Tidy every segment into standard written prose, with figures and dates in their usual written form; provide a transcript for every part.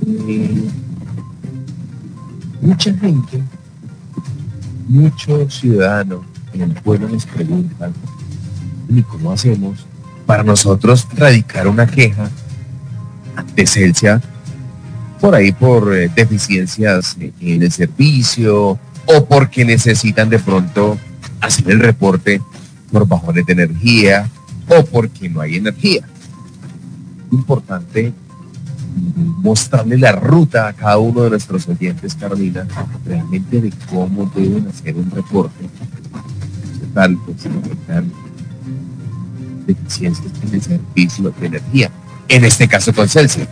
Eh, Mucha gente, muchos ciudadanos en el pueblo nos preguntan, ¿y cómo hacemos para nosotros radicar una queja ante Celsia por ahí por deficiencias en el servicio o porque necesitan de pronto hacer el reporte por bajones de energía o porque no hay energía? Importante mostrarle la ruta a cada uno de nuestros oyentes, Carolina, realmente de cómo deben hacer un reporte de tal pues si detectan deficiencias en el servicio de energía, en este caso con Celsia.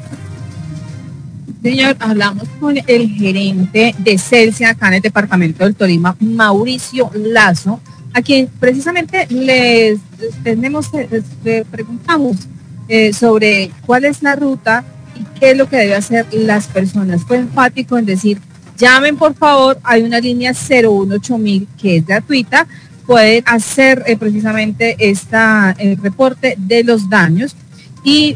Señor, hablamos con el gerente de Celsia acá en el departamento del Tolima, Mauricio Lazo, a quien precisamente le preguntamos sobre cuál es la ruta y qué es lo que debe hacer las personas. Fue enfático en decir, llamen por favor, hay una línea 018.000 que es gratuita, pueden hacer precisamente el reporte de los daños y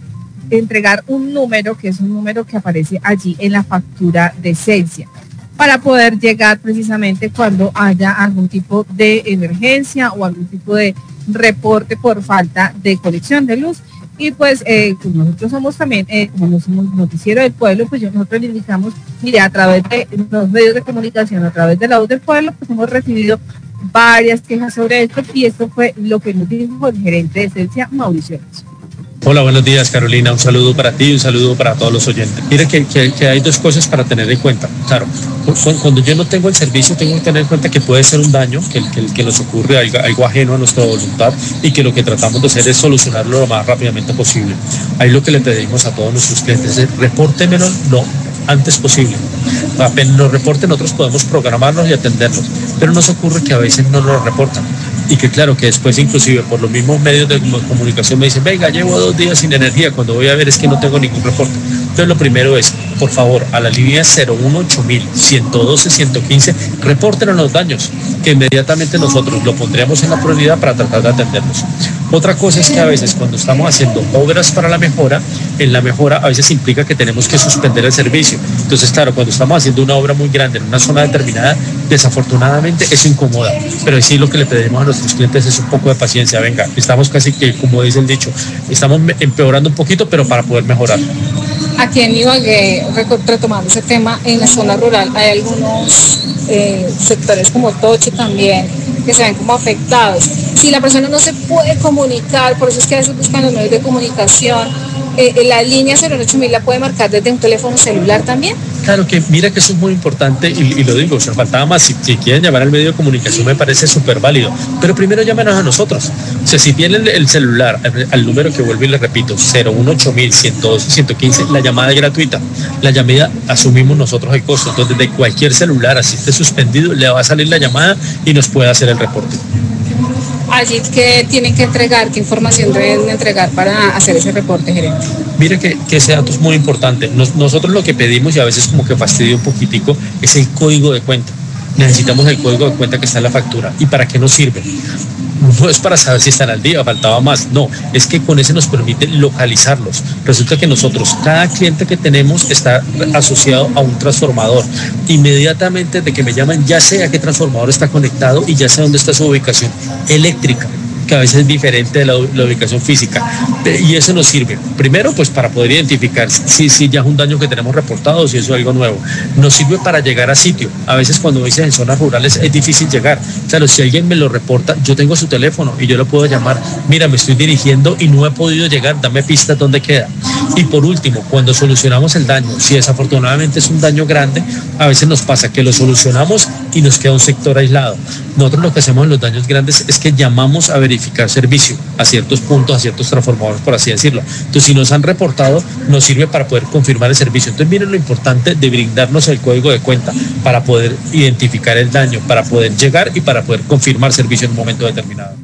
entregar un número, que es un número que aparece allí en la factura de Celsia, para poder llegar precisamente cuando haya algún tipo de emergencia o algún tipo de reporte por falta de conexión de luz. Y pues nosotros somos también, como somos noticiero del pueblo, pues nosotros le indicamos, mire, a través de los medios de comunicación, a través de la voz del pueblo, pues hemos recibido varias quejas sobre esto y esto fue lo que nos dijo el gerente de Celsia, Mauricio Lazo. Hola, buenos días, Carolina. Un saludo para ti y un saludo para todos los oyentes. Mira que hay dos cosas para tener en cuenta. Claro, cuando yo no tengo el servicio, tengo que tener en cuenta que puede ser un daño, que nos ocurre algo ajeno a nuestra voluntad y que lo que tratamos de hacer es solucionarlo lo más rápidamente posible. Ahí lo que le pedimos a todos nuestros clientes es repórtemelo lo antes posible. Apenas nos reporten, nosotros podemos programarnos y atenderlos, pero nos ocurre que a veces no nos reportan. Y que claro, que después inclusive por los mismos medios de comunicación me dicen, venga, llevo 2 días sin energía, cuando voy a ver es que no tengo ningún reporte. Entonces lo primero es, por favor, a la línea 018.000 112 115, repórtenos los daños, que inmediatamente nosotros lo pondríamos en la prioridad para tratar de atenderlos. Otra cosa es que a veces cuando estamos haciendo obras para la mejora, en la mejora a veces implica que tenemos que suspender el servicio. Entonces, claro, cuando estamos haciendo una obra muy grande en una zona determinada, desafortunadamente eso incomoda. Pero sí lo que le pedimos a nuestros clientes es un poco de paciencia. Venga, estamos casi que, como dice el dicho, estamos empeorando un poquito, pero para poder mejorar. Aquí en Ibagué, retomando ese tema, en la zona rural hay algunos sectores como Toche también que se ven como afectados. Si la persona no se puede comunicar, por eso es que a veces buscan los medios de comunicación, la línea 018.000 la puede marcar desde un teléfono celular también. Claro que mira que eso es muy importante y lo digo, se faltaba más, si quieren llamar al medio de comunicación me parece súper válido, pero primero llámenos a nosotros. O sea, si tienen el celular al número que vuelvo y les repito, 018.000 112 115, la llamada es gratuita, la llamada asumimos nosotros el costo, entonces de cualquier celular, así esté suspendido, le va a salir la llamada y nos puede hacer el reporte. Allí, ¿qué tienen que entregar? ¿Qué información deben entregar para hacer ese reporte, gerente? Mire que ese dato es muy importante. Nosotros lo que pedimos, y a veces como que fastidia un poquitico, es el código de cuenta. Necesitamos el código de cuenta que está en la factura. ¿Y para qué nos sirve? No es para saber si están al día, faltaba más. No, es que con ese nos permite localizarlos. Resulta que nosotros, cada cliente que tenemos está asociado a un transformador. Inmediatamente de que me llaman, ya sé a qué transformador está conectado y ya sé dónde está su ubicación eléctrica, que a veces es diferente de la ubicación física. Y eso nos sirve, primero, pues para poder identificar si ya es un daño que tenemos reportado o si eso es algo nuevo. Nos sirve para llegar a sitio. A veces cuando dices en zonas rurales es difícil llegar. Claro, si alguien me lo reporta, yo tengo su teléfono y yo lo puedo llamar. Mira, me estoy dirigiendo y no he podido llegar, dame pistas dónde queda. Y por último, cuando solucionamos el daño, si desafortunadamente es un daño grande, a veces nos pasa que lo solucionamos y nos queda un sector aislado. Nosotros lo que hacemos en los daños grandes es que llamamos a verificar servicio a ciertos puntos, a ciertos transformadores, por así decirlo. Entonces, si nos han reportado, nos sirve para poder confirmar el servicio. Entonces, miren lo importante de brindarnos el código de cuenta para poder identificar el daño, para poder llegar y para poder confirmar servicio en un momento determinado.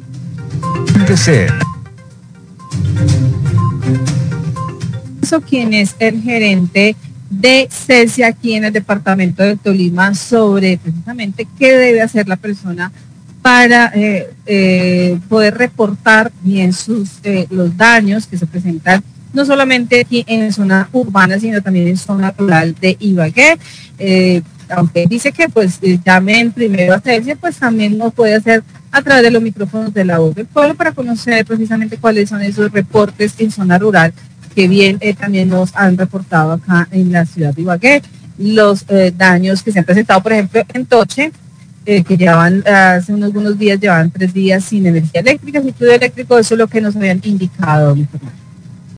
Quien es el gerente de Celsia aquí en el departamento de Tolima sobre precisamente qué debe hacer la persona para poder reportar bien los daños que se presentan no solamente aquí en zona urbana, sino también en zona rural de Ibagué. Aunque dice que pues llamen primero a Celsia, pues también lo puede hacer a través de los micrófonos de la voz del pueblo para conocer precisamente cuáles son esos reportes en zona rural que bien también nos han reportado acá en la ciudad de Ibagué. Los daños que se han presentado, por ejemplo, en Toche, que llevaban hace algunos días, llevaban 3 días sin energía eléctrica, sin fluido eléctrico, eso es lo que nos habían indicado.